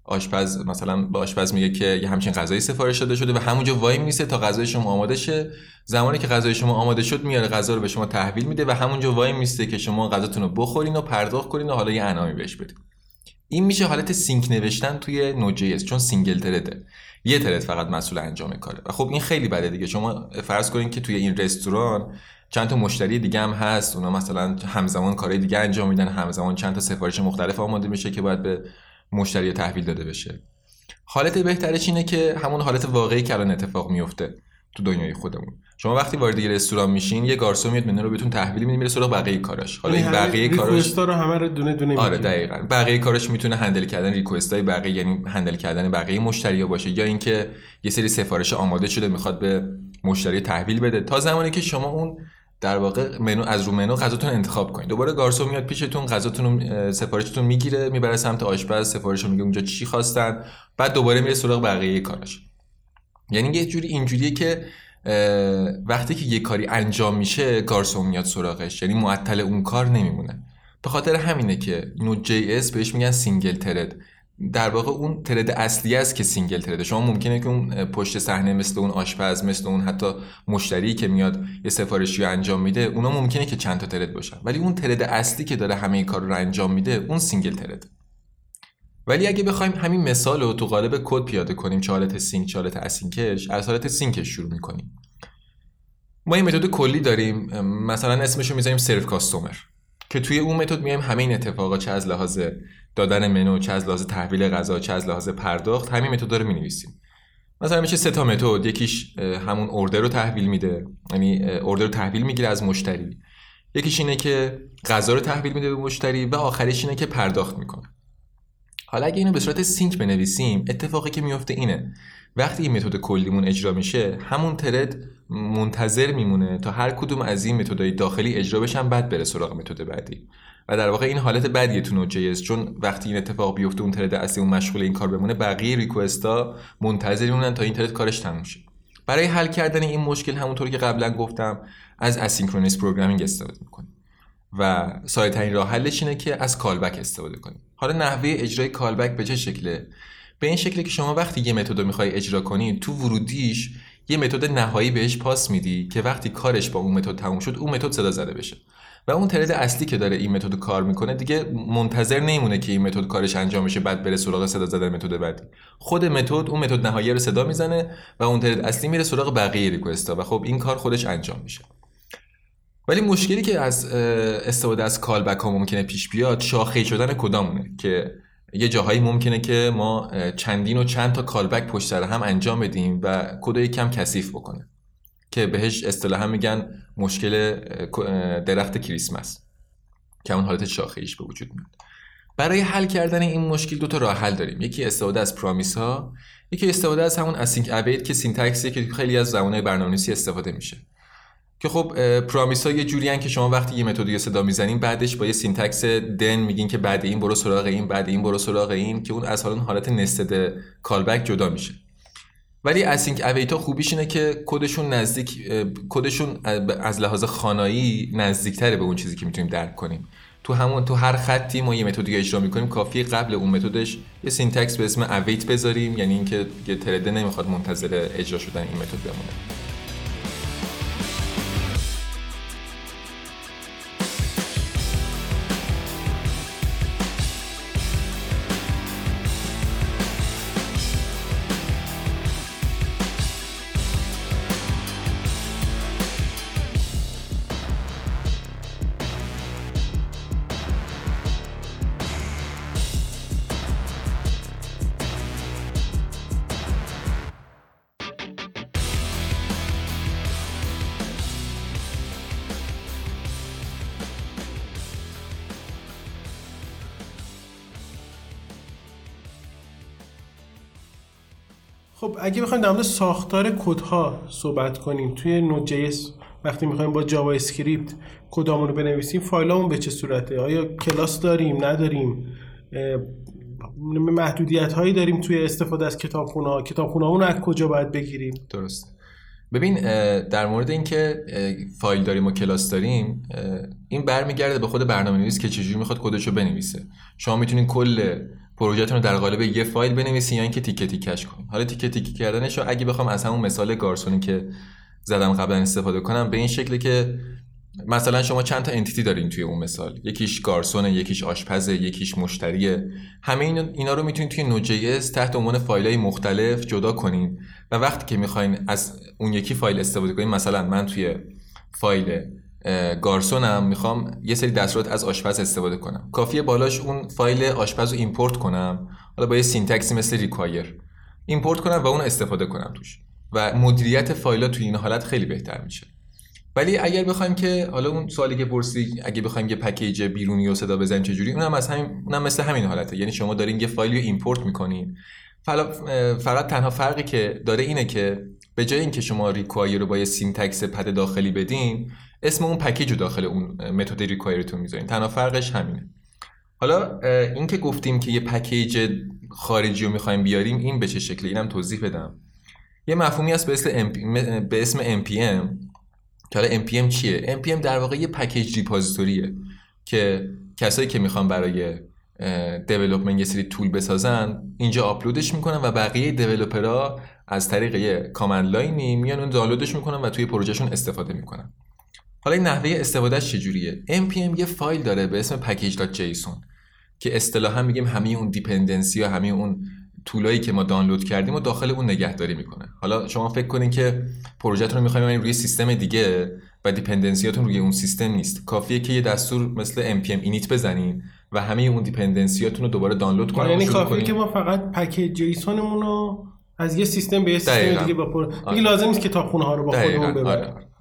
آشپز مثلا به آشپز میگه که یه همچین غذایی سفارش داده شده و همونجا وای میسه تا غذای شما آماده شه. زمانی که غذای شما آماده شد میاره غذا رو به شما تحویل میده و همونجا وای میسته که شما غذاتون رو بخورین و پرداخت کنین و حالا یه انعامی بهش بدین. این میشه حالت سینک نوشتن توی نود جی اس، چون سینگل ترده، یه ترد فقط مسئول انجام کاره. و خب این خیلی بده دیگه. شما فرض کنین که توی این رستوران چند تا مشتری دیگه هم هست، اونا مثلا همزمان کارهای دیگه انجام میدن، همزمان چند تا سفارش مختلف آماده میشه که باید به مشتری تحویل داده بشه. حالت بهترش اینه که همون حالت واقعی که الان اتفاق میفته تو دنیای خودمون. شما وقتی وارد یه رستوران میشین یه گارسون میاد منو رو بهتون تحویل میده، میره سراغ بقیه کاراش. حالا این بقیه کاراش
ریکوئستا رو همه رو دونه دونه میگیره.
آره دقیقاً. بقیه کاراش میتونه هندل کردن ریکوئستای بقیه، یعنی هندل کردن بقیه مشتری‌ها باشه، یا اینکه یه سری سفارش آماده شده میخواد به مشتری تحویل بده، تا زمانی که شما اون در واقع منو از رو منو غذاتون انتخاب کنید. دوباره گارسون میاد پیشتون، غذاتون رو سفارشتون میگیره، میبره سمت آشپز، سفارش رو میگه اونجا چی خواستن، بعد دوباره میره سراغ بقیه کاراش. یعنی یه جوری اینجوریه که وقتی که یه کاری انجام میشه گارسون میاد سراغش، یعنی معطل اون کار نمیمونه. به خاطر همینه که نود جی اس بهش میگن سینگل ترد. در واقع اون ترد اصلی است که سینگل ترده. شما ممکنه که اون پشت صحنه مثل اون آشپز، مثل اون حتی مشتری که میاد یه سفارشی رو انجام میده، اونا ممکنه که چند تا ترد باشن، ولی اون ترد اصلی که داره همه این کار رو انجام میده اون سینگل ترد. ولی اگه بخوایم همین مثال رو تو قالب کد پیاده کنیم، چه حالت سینک چه حالت اسینکش، از حالت سینکش شروع میکنیم. ما یه متد کلی داریم، مثلا اسمش رو میذاریم سرو کاستومر، که توی اون متد میایم همه این اتفاقا، چه از لحاظ دادن منو، چه از لحاظ تحویل غذا، چه از لحاظ پرداخت، همین متد رو می‌نویسیم. مثلا میشه سه تا متد، یکیش همون اوردر رو تحویل میده، یعنی اوردر رو تحویل میگیره از مشتری، یکیش اینه که غذا رو تحویل میده به مشتری و آخریش اینه که پرداخت میکنه. حالا اگه اینو به صورت سینک بنویسیم، اتفاقی که میفته اینه وقتی این متد کلیمون اجرا میشه، همون ترد منتظر میمونه تا هر کدوم از این متدهای داخلی اجرا بشن، بعد بره سراغ متد بعدی. و در واقع این حالت بدیه تو نود جی اس، چون وقتی این اتفاق بیفته اون ترد اصلی اون مشغول این کار بمونه، بقیه ریکوئستا منتظر میمونن تا این ترد کارش تموم شه. برای حل کردن این مشکل همونطوری که قبلا گفتم از اسینکرونیس پروگرامینگ استفاده میکنیم و ساده ترین راه حلش اینه که از کالبک استفاده کنیم. حالا نحوه اجرای کالبک به چه شکله؟ به این شکله که شما وقتی یه متد رو میخوای اجرا کنی، تو ورودیش یه متد نهایی بهش پاس میدی که وقتی کارش با اون متد تموم شد، اون متد صدا زده بشه و اون ترد اصلی که داره این متد کار میکنه دیگه منتظر نمیمونه که این متد کارش انجام بشه بعد بره سراغ صدا زدن متد بعدی. خود متد اون متد نهایی رو صدا میزنه و اون ترد اصلی میره سراغ بقیه ریکوئستا و خب این کار خودش انجام میشه. ولی مشکلی که از استفاده از کالبک ها ممکنه پیش بیاد، شاخه شدن کدامونه، که یه جاهایی ممکنه که ما چندین و چند تا کالبک پشت سر هم انجام بدیم و کد یکم کثیف بکنه، که بهش اصطلاحا میگن مشکل درخت کریسمس، که اون حالت شاخه ایش به وجود میاد. برای حل کردن این مشکل دو تا راه حل داریم، یکی استفاده از پرامیس ها، یکی استفاده از همون اسینک اوید که سینتکسیه که خیلی از زبان‌های برنامه‌نویسی استفاده میشه. که خب پرامیس ها یه جوری ان که شما وقتی یه متد رو صدا میزنین، بعدش با یه سینتکس دن میگین که بعد این برو سراغ این، بعد این برو سراغ این، که اون از حالت حالت نستد کالبک جدا میشه. ولی اسینک اویت ها خوبیش اینه که کدشون نزدیک کدشون از لحاظ خوانایی نزدیکتره به اون چیزی که میتونیم درک کنیم. تو همون تو هر خطی ما یه متدی اجرا میکنیم، کافیه قبل اون متدش یه سینتکس به اسم اویت بذاریم، یعنی اینکه یه ترده نمیخواد منتظر اجرا شدن این متد بمونه.
خب اگه بخوایم در مورد ساختار کدها صحبت کنیم توی نود جی اس، وقتی میخوایم با جاوا اسکریپت کدامون رو بنویسیم، فایلامون به چه صورته؟ آیا کلاس داریم، نداریم؟ محدودیت هایی داریم توی استفاده از کتابخونه‌ها؟ کتابخونه‌مون رو از کجا باید بگیریم؟
درست. ببین در مورد اینکه فایل داریم و کلاس داریم، این برمیگرده به خود برنامه‌نویس که چجوری میخواد کدش رو بنویسه. شما میتونین کل پروژهتون رو در قالب یه فایل بنویسین یا اینکه تیکه تیکش کنین. حالا تیکه تیکه کردنش رو اگه بخوام از همون مثال گارسونی که زدم قبلا استفاده کنم، به این شکلی که مثلا شما چند تا انتیتی دارین توی اون مثال، یکیش گارسونه، یکیش آشپزه، یکیش مشتریه. همه اینا رو میتونید توی نود جی اس تحت عنوان فایل‌های مختلف جدا کنین و وقتی که میخواین از اون یکی فایل استفاده کنین، مثلا من توی فایل گارسونم میخوام یه سری دستورات از آشپز استفاده کنم، کافیه بالاش اون فایل آشپز رو ایمپورت کنم، حالا با یه سینتکسی مثل ریکوایر ایمپورت کنم و اون استفاده کنم توش و مدیریت فایل‌ها توی این حالت خیلی بهتر میشه. ولی اگر بخوایم که حالا اون سوالی که پرسیدی، اگه بخوایم یه پکیج بیرونی رو صدا بزنیم چجوری، اونم از همین اونم مثل همین حالته، یعنی شما دارین یه فایلی رو ایمپورت میکنین، فقط تنها فرقی که داره اینه که به جای اینکه شما ریکوایر رو با یه سینتکس پد داخلی بدین، اسم اون پکیج رو داخل اون متد ریکوایرتون میذارین. تنها فرقش همینه. حالا این که گفتیم که یه پکیج خارجی رو میخوایم بیاریم، این به چه شکلی، اینم توضیح بدم. یه مفهومی هست به اسم به اسم ام پی ام. که حالا ام پی ام چیه؟ ام پی ام در واقع یه پکیج ریپوزیتوریه که کسایی که میخوان برای دیولپمنت یه سری تول بسازن اینجا آپلودش میکنن و بقیه دیولپرها از طریق یه کامند لاینی میان اون دانلودش میکنن و توی پروژهشون استفاده میکنن. حالا این نحوه استفادهش چجوریه؟ ام پی ام یه فایل داره به اسم package.json که اصطلاحا میگیم همه اون دیپندنسی ها، همه اون تولایی که ما دانلود کردیم و داخل اون نگهداری میکنه. حالا شما فکر کنین که پروژهتون رو میخوایم ببرین روی سیستم دیگه و دیپندنسیاتون روی اون سیستم نیست، کافیه که یه دستور مثل ام پی ام اینیت بزنین و همه اون دیپندنسیاتون رو دوباره دانلود کنین.
یعنی کافیه که ما فقط پکیج جیسونمون رو از یه سیستم به یه سیستم دیگه بپر. دیگه لازم نیست که تا خونه ها رو با خودمون ببریم. آره.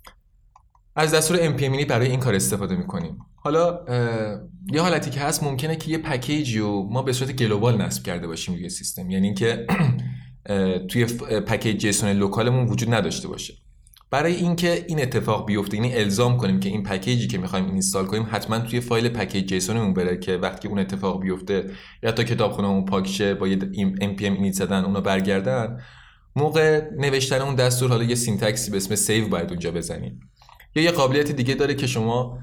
از دستور ام پی ام اینیت برای این کار استفاده میکنیم. حالا یه حالتی که هست، ممکنه که یه پکیجی رو ما به صورت گلوبال نصب کرده باشیم روی سیستم، یعنی اینکه توی پکیج جیسون لوکالمون وجود نداشته باشه. برای اینکه این اتفاق بیفته، یعنی الزام کنیم که این پکیجی که می‌خوایم اینستال کنیم حتما توی فایل پکیج جیسونمون بره که وقتی اون اتفاق بیفته یا تا کتابخونه‌مون پاک شه با یه ام پی ام اینیت زدن اونو برگردن، موقع نوشتن اون دستور حالا یه سینتکسی به اسم سیو باید اونجا بزنیم. یا یه قابلیت دیگه داره که شما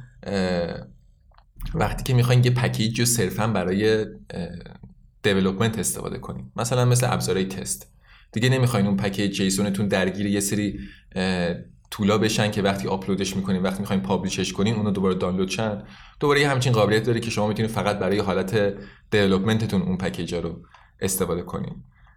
وقتی که میخواین یه پکیج رو صرفاً برای دیولپمنت استفاده کنین، مثلا مثل ابزارهای تست، دیگه نمیخواین اون پکیج جیسونتون درگیر یه سری تولا بشن که وقتی آپلودش میکنین، وقتی میخواین پابلیشش کنین اونو دوباره دانلود شن. دوباره یه همچین قابلیت داره که شما میتونید فقط برای حالت دیولپمنتتون اون پکیج رو استفاده کنین.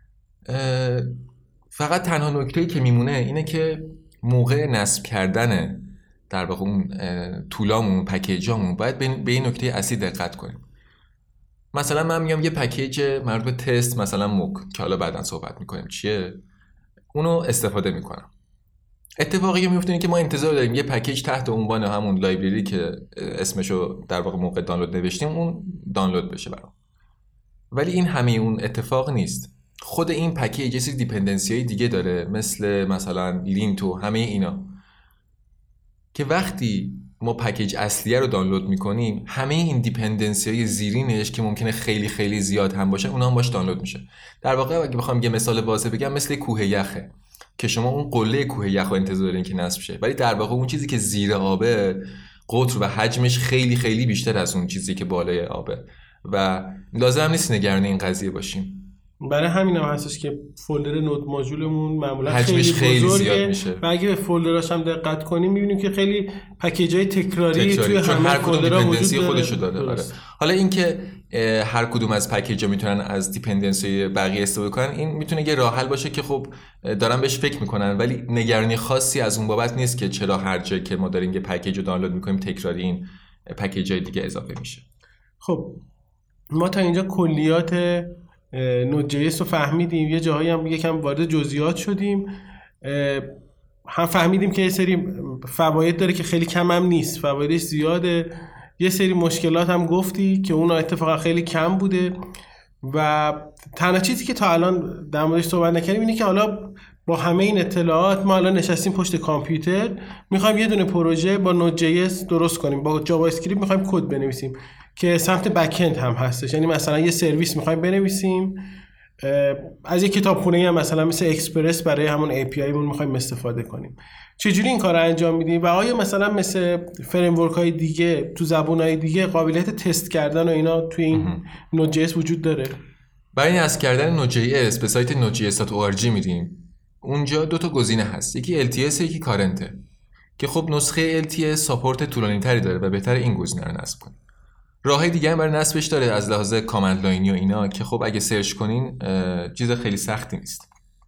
فقط تنها نکته‌ای که میمونه اینه که موقع نصب کردن در واقع اون تولامون، پکیجامون، باید به این نکته اصلی دقت کنیم. مثلا من میگم یه پکیج مربوط به تست، مثلا موک که حالا بعداً صحبت میکنیم چیه، اونو استفاده میکنم. اتفاقی که میفته اینه که ما انتظار داریم یه پکیج تحت عنوان همون لایبرری که اسمشو در واقع موقع دانلود نوشتیم اون دانلود بشه برام. ولی این همه اون اتفاق نیست. خود این پکیج یه سری دیپندنسی‌های دیگه داره، مثل مثلا لینت و همه اینا، که وقتی ما پکیج اصلیه رو دانلود میکنیم همه این دیپندنسی‌های زیرینش که ممکنه خیلی خیلی زیاد هم باشه اونا هم باش دانلود میشه. در واقع اگه بخوام یه مثال واضح بگم، مثل کوه یخه که شما اون قله کوه یخ رو انتظار دارین که نصب شه، ولی در واقع اون چیزی که زیر آبه قطر و حجمش خیلی خیلی بیشتر از اون چیزی که بالای آبه و لازم نیست نگران این قضیه باشیم.
برای همین هم هستش که فولدر نود ماژولمون معمولا
خیلی, خیلی
بزرگه
میشه.
و اگه به فولدراش هم دقت کنیم می‌بینیم که خیلی پکیج‌های تکراری, تکراری توی همه فولدرها وجود داره.
خودشو داره. آره. حالا اینکه هر کدوم از پکیج‌ها میتونن از دیپندنسی بقیه استفاده کنن، این میتونه یه راه حل باشه که خب دارن بهش فکر میکنن، ولی نگرانی خاصی از اون بابت نیست که چرا هر جا که ما داریم یه پکیج رو دانلود میکنیم تکراری این پکیج‌های دیگه اضافه میشه.
خب ما تا اینجا کلیات نود جی اس رو فهمیدیم، یه جاهایی هم یکم وارد جزئیات شدیم، هم فهمیدیم که یه سری فواید داره که خیلی کم هم نیست، فوایدش زیاده، یه سری مشکلات هم گفتی که اون اتفاقا خیلی کم بوده و تنها چیزی که تا الان در موردش صحبت نکردیم اینه که حالا با همه این اطلاعات ما الان نشستیم پشت کامپیوتر میخوایم یه دونه پروژه با نود جی اس درست کنیم، با جاوا اسکریپت میخوایم کد بنویسیم که سمت بک اند هم هستش، یعنی مثلا یه سرویس میخوایم بنویسیم از یک کتابخونه هم مثلا مثل اکسپرس برای همون ای پی آی مون می‌خوایم استفاده کنیم، چجوری این کار رو انجام میدیم؟ و آیا مثلا مثل فریم ورک های دیگه تو زبان‌های دیگه قابلیت تست کردن و اینا توی این نود جی اس وجود داره؟
برای نصب کردن نود جی اس به سایت نود جی اس دات او آر جی میریم. اونجا دو تا گزینه هست، یکی ال تی اس یکی کارنته، که خب نسخه ال تی اس ساپورت طولانی‌تری داره و بهتره این گزینه رو نصب کنیم. راههای دیگه هم برای نصبش داره از لحاظ کامند لاینی و اینا که خب اگه سرچ کنین چیز خیلی سختی نیست.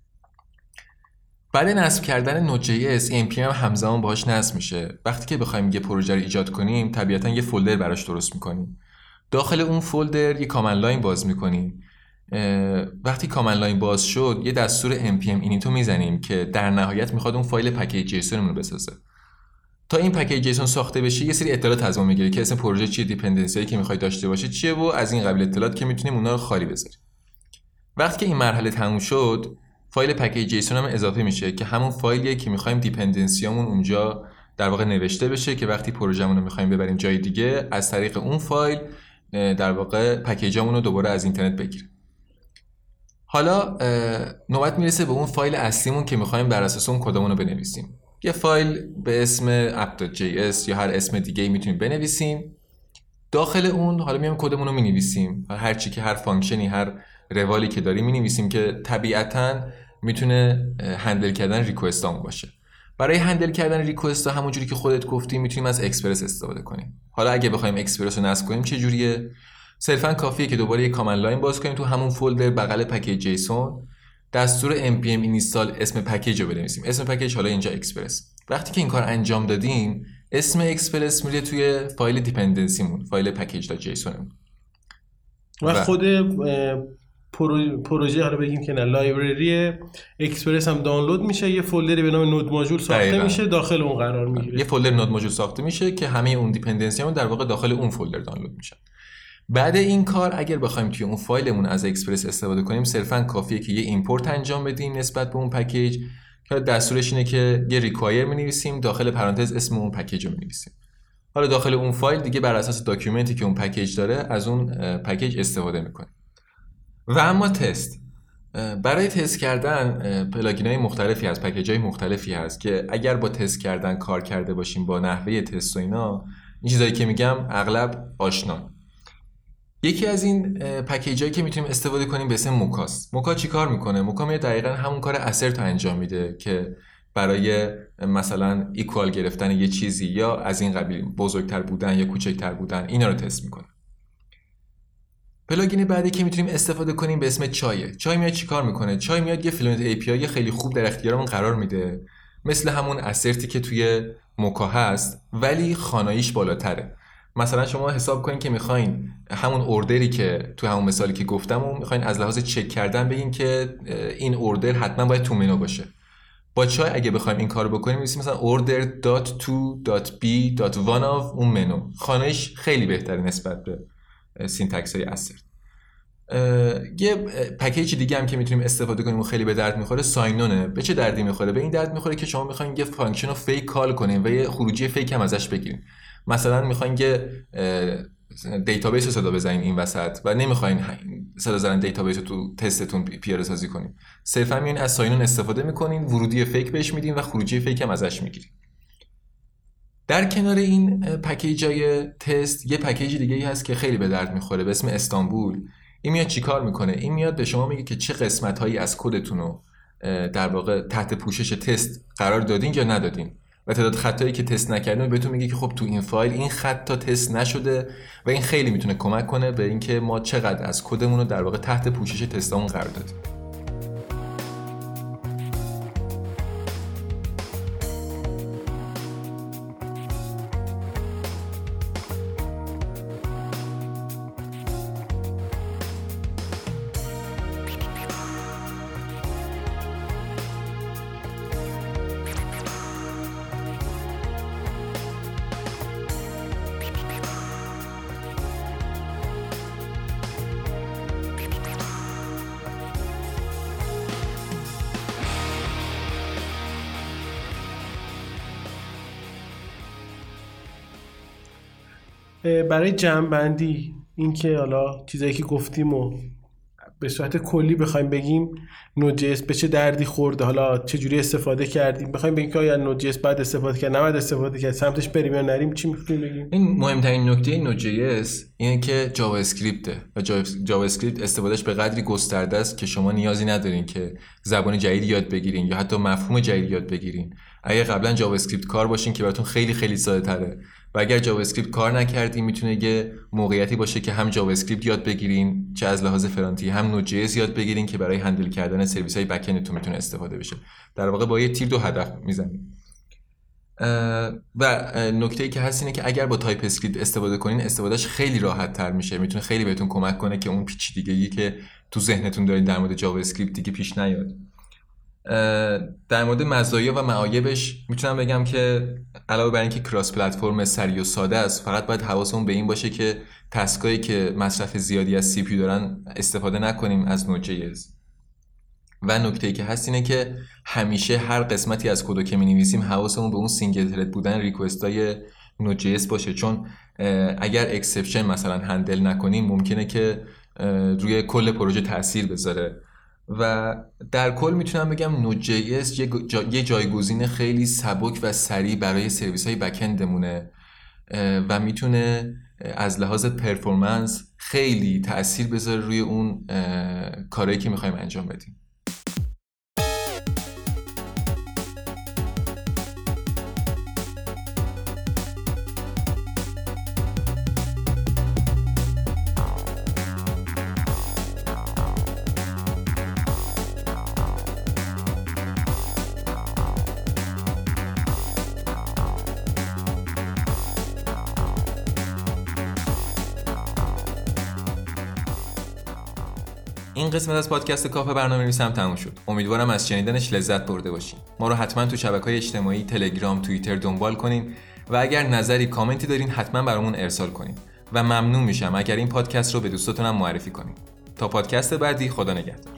بعد نصب کردن نود جی اس ام پی ام همزمان باهاش نصب میشه. وقتی که بخوایم یه پروژه رو ایجاد کنیم طبیعتاً یه فولدر براش درست میکنیم. داخل اون فولدر یه کامند لاین باز میکنیم. وقتی کامند لاین باز شد یه دستور ام پی ام اینیتو میزنیم که در نهایت میخواد اون فایل پکیج جیسون رو بسازه. تا این پکیج جیسون ساخته بشه یه سری اطلاعات از ما میگیره که اسم پروژه چیه، دیپندنسیایی که میخواد داشته باشه چیه و از این قبیل اطلاعات که میتونیم اونها رو خالی بذاریم. وقتی که این مرحله تموم شد فایل پکیج جیسون هم اضافه میشه که همون فایلیه که میخوایم دیپندنسیامون اونجا در واقع نوشته بشه که وقتی پروژه‌مون رو میخوایم ببریم جای دیگه از طریق اون فایل در واقع پکیجامون رو دوباره از اینترنت بگیریم. حالا نوبت میرسه به اون فایل اصلیمون که میخوایم بر اساس اون کدمون رو بنویسیم. یه فایل به اسم اپ دات جی اس یا هر اسم دیگه‌ای میتونیم بنویسیم. داخل اون حالا میایم کدمون رو مینویسیم، هر چی که هر فانکشنی هر روالی که داریم مینویسیم که طبیعتاً میتونه هندل کردن ریکوئستامون باشه. برای هندل کردن ریکوئست ها همونجوری که خودت گفتی میتونیم از اکسپرس استفاده کنیم. حالا اگه بخوایم اکسپرس رو نصب کنیم چه جوریه؟ صرفاً کافیه که دوباره یک کامند لاین باز کنیم تو همون فولدر بغل پکیج جیسون دستور ام پی ام اینستال اسم پکیج رو بنویسیم. اسم پکیج حالا اینجا اکسپرس. وقتی که این کار انجام دادیم اسم اکسپرس میره توی فایل دیپندنسیمون، فایل پکیج دات جیسون
و خود پرو... پروژه حالا بگیم که نه لایبرری اکسپرس هم دانلود میشه، یه فولدری به نام نود ماژول ساخته دقیقا. میشه داخل اون قرار میگیره.
یه فولدر نود ماژول ساخته میشه که همه اون دیپندنسیامون در واقع داخل اون فولدر دانلود میشه. بعد این کار اگر بخوایم توی اون فایلمون از اکسپرس استفاده کنیم صرفاً کافیه که یه ایمپورت انجام بدیم نسبت به اون پکیج که دستورش اینه که یه ریکوایر می‌نویسیم داخل پرانتز اسم اون پکیج رو می‌نویسیم. حالا داخل اون فایل دیگه بر اساس داکیومنتی که اون پکیج داره از اون پکیج استفاده می‌کنیم. و اما تست، برای تست کردن پلاگین‌های مختلفی هست، پکیج‌های مختلفی هست که اگر با تست کردن کار کرده باشیم با نحوه تست و اینا، این چیزایی که میگم اغلب آشنا. یکی از این پکیجایی که میتونیم استفاده کنیم به اسم موکاست. موکا چی کار میکنه؟ موکا میاد دقیقاً همون کار اسرت انجام میده که برای مثلا ایکوال گرفتن یه چیزی یا از این قبیل بزرگتر بودن یا کوچکتر بودن اینا رو تست میکنه. پلاگین بعدی که میتونیم استفاده کنیم به اسم چای. چای میاد چیکار میکنه؟ چای میاد یه فلوئنت ای پی آی خیلی خوب در اختیارمون قرار میده، مثل همون اسرتی که توی موکا هست ولی خواناییش بالاتره. مثلا شما حساب کنین که میخواین همون اوردری که تو همون مثالی که گفتم و میخواین از لحاظ چک کردن بگین که این اوردر حتما باید تو منو باشه. با چای اگه بخوایم این کارو بکنیم می‌نویسیم مثلا order dot to dot b dot one of اون منو. خوانش خیلی بهتره نسبت به سینتکس های اسرت. یه پکیج دیگه هم که میتونیم استفاده کنیم و خیلی به درد میخوره ساینونه. به چه دردی میخوره؟ به این درد میخوره که شما میخواین یه فانکشن رو فیک کال کنین و یه خروجی فیک هم ازش بگیرین. مثلا میخواین یه دیتابیس رو صدا بزنین این وسط و نمیخواین صدا زدن دیتابیس رو تو تستتون پیاده سازی کنین، صرفا میان از ساینون استفاده میکنین، ورودی فیک بهش میدین و خروجی فیک هم ازش میگیرین. در کنار این پکیجای تست یه پکیج دیگه ای هست که خیلی به درد میخوره به اسم استانبول. این میاد چیکار میکنه؟ این میاد به شما میگه که چه قسمت هایی از کدتون رو در واقع تحت پوشش تست قرار دادین یا ندادین و تعداد خطایی که تست نکردین بهتون میگه که خب تو این فایل این خط تا تست نشده و این خیلی میتونه کمک کنه به اینکه ما چقدر از کدمون رو در واقع تحت پوشش تستامون قرار دادیم.
برای جمع‌بندی این که حالا چیزایی که گفتیم و به صورت کلی بخوایم بگیم نود جی اس به چه دردی خورده، حالا چه جوری استفاده کردیم، بخوایم بگیم که آیا نود جی اس بعد استفاده کرد نباید استفاده کرد، سمتش بریم یا نریم، چی می‌تونیم بگیم؟
این مهمترین نکته نود جی اس اینه که جاوا اسکریپته و جاوا اسکریپت استفادهش به قدری گسترده است که شما نیازی ندارین که زبان جدید یاد بگیرین یا حتی مفهوم جدید یاد بگیرین. اگه قبلا جاوا اسکریپت کار باشین که براتون خیلی خیلی ساده‌تره، و اگر جاوا اسکریپت کار نکردین میتونه یه موقعیتی باشه که هم جاوا اسکریپت یاد بگیرین چه از لحاظ فرانتی، هم نود جی اس یاد بگیرین که برای هندل کردن سرویس‌های بک اندتون میتونه استفاده بشه. در واقع با یه تیر دو هدف میزنین. و نکته‌ای که هست اینه که اگر با تایپ اسکریپت استفاده کنین استفادهش خیلی راحت تر میشه، میتونه خیلی بهتون کمک کنه که اون پیچیدگی که تو ذهنتون دارین در مورد جاوا اسکریپت دیگه پیش نیاد. در مورد مزایا و معایبش میتونم بگم که علاوه بر اینکه کراس پلتفرم سریع و ساده است، فقط باید حواسمون به این باشه که تسکایی که مصرف زیادی از سی پی یو دارن استفاده نکنیم از نود جی اس. و نکته‌ای که هست اینه که همیشه هر قسمتی از کدو که می‌نویسیم حواسمون به اون سینگل ترد بودن ریکوستای نود جی اس باشه، چون اگر اکسپشن مثلا هندل نکنیم ممکنه که روی کل پروژه تاثیر بذاره. و در کل میتونم بگم نود جی اس یه, جا، یه جایگزین خیلی سبک و سریع برای سرویس های بک اندمونه و میتونه از لحاظ پرفورمنس خیلی تأثیر بذاره روی اون کارهایی که میخوایم انجام بدیم. این قسمت از پادکست کافه برنامه‌نویسم تموم شد. امیدوارم از شنیدنش لذت برده باشین. ما رو حتما تو شبکه‌های اجتماعی تلگرام، توییتر دنبال کنین و اگر نظری، کامنتی دارین حتما برامون ارسال کنین. و ممنون میشم اگر این پادکست رو به دوستاتونم معرفی کنین. تا پادکست بعدی، خدا نگهدار.